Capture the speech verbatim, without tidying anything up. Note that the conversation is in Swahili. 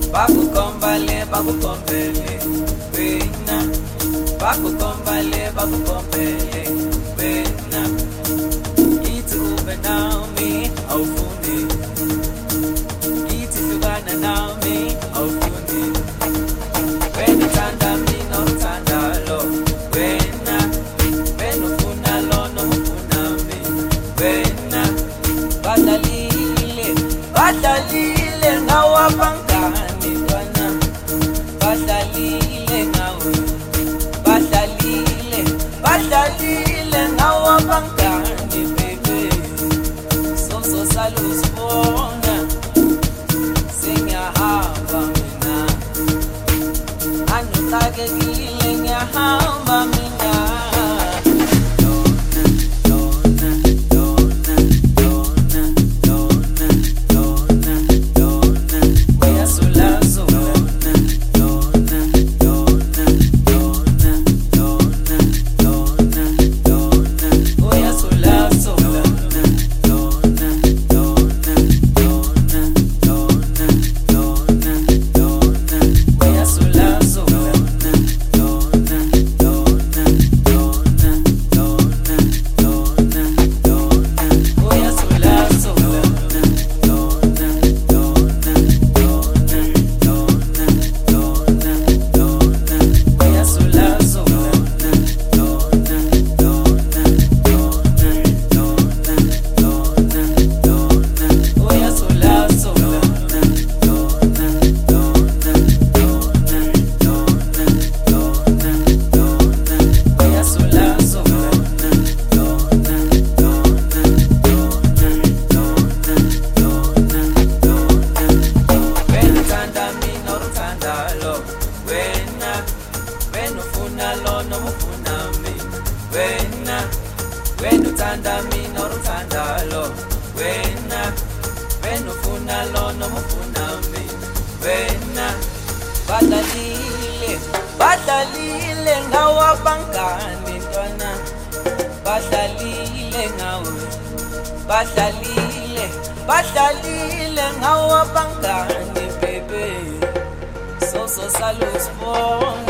bakukombale bakukombele wena bakukombale bakukombele wena ithi ube nami awufuni ithi hlukana nami awufuni wena uthanda mina uthanda lo wena wena ufuna lo nomufuna mina wena badlalile badlalile ngawabangani ntwana badlalile ngawe badlalile badlalile ngawabangani bebe soso salusibona singiyahamba mina angitakekile ngiyahamba mina wena uthanda mina uthanda lo wena wena ufuna lo nomufuna mina wena badlalile badlalile ngawabangani ntwana badlalile ngawe badlalile badlalile ngawabangani bebe soso salusibona